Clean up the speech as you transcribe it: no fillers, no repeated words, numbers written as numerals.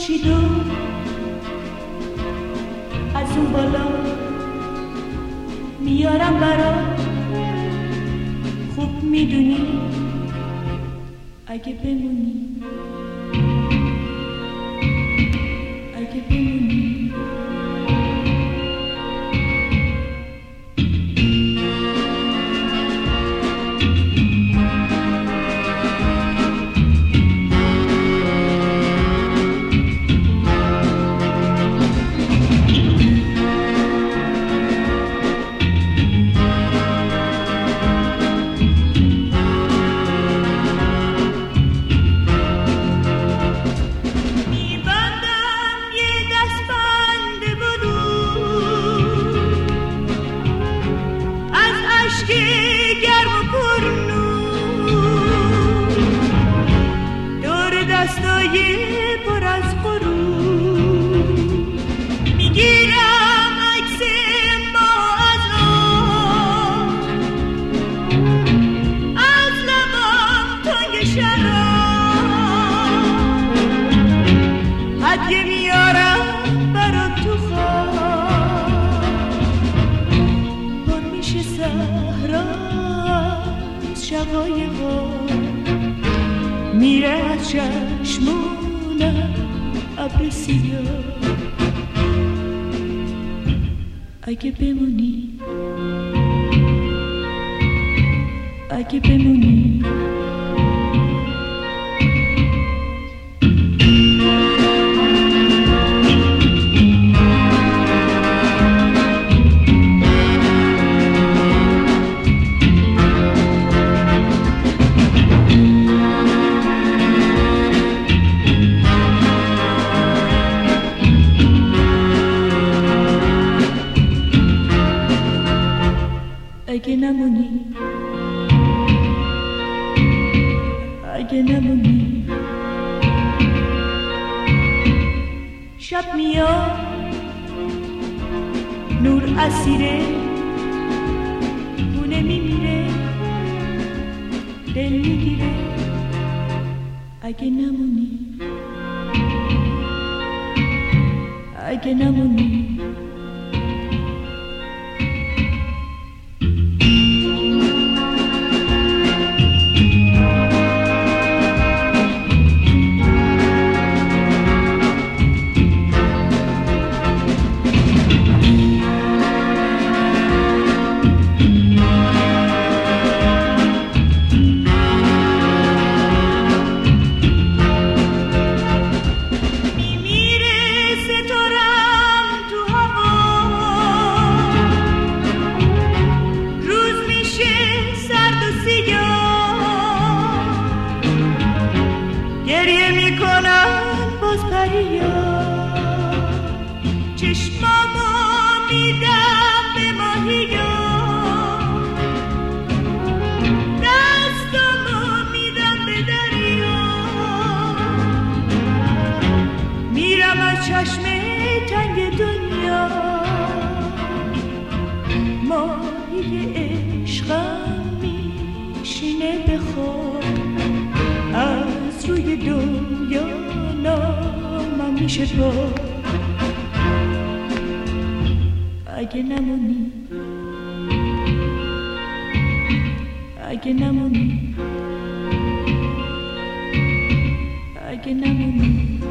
خورشید و از اون بالا میارم برات. خوب میدونی اگه بمونی، اگه بمونی. میره از چشمونم ابر سیاه. اگه بمونی، اگه بمونی. اگه نمونی، اگه نمونی. شب میاد نور اسیره، خونه میمیره، دل میگیره. اگه نمونی، اگه نمونی. چشمامو میدم به ماهیا، دستامو میدم به دریا. میرم از چشم تنگ دنیا، ماهی عشقم میشینه به خواب. از روی دنیا نامم میشه پا. اگه نمونی، اگه نمونی، اگه نمونی.